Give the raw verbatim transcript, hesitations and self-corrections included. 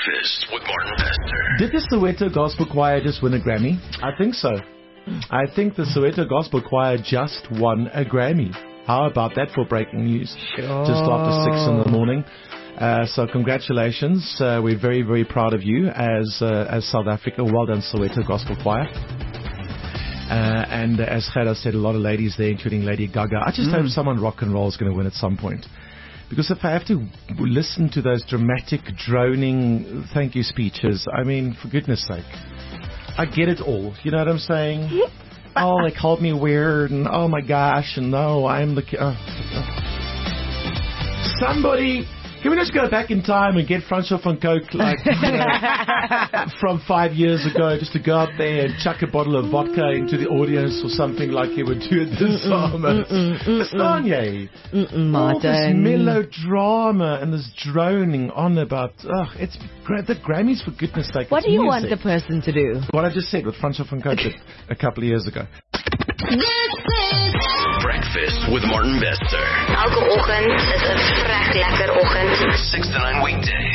Breakfast with Martin Bester. Did the Soweto Gospel Choir just win a Grammy? I think so. I think the Soweto Gospel Choir just won a Grammy. How about that for breaking news? Sure. Just after six in the morning. Uh, so congratulations. Uh, we're very, very proud of you as uh, as South Africa. Well done, Soweto Gospel Choir. Uh, and as Gerda said, a lot of ladies there, including Lady Gaga. I just mm. hope someone rock and roll is going to win at some point. Because if I have to listen to those dramatic, droning thank you speeches, I mean, for goodness sake, I get it all. You know what I'm saying? Oh, they called me weird, and oh my gosh, and no, I'm the... Uh, uh. Somebody... Can we just go back in time and get Francois van Coke like you know, from five years ago, just to go out there and chuck a bottle of vodka into the audience or something like he would do at the summer? Stanye. All this melodrama and this droning on about, ugh, it's great. The Grammys, for goodness sake. What do you music. want the person to do? What I just said with Francois van Coke a couple of years ago. Breakfast with Martin Bester. Elke oggend is 'n vrek lekker oggend. six to nine weekdays.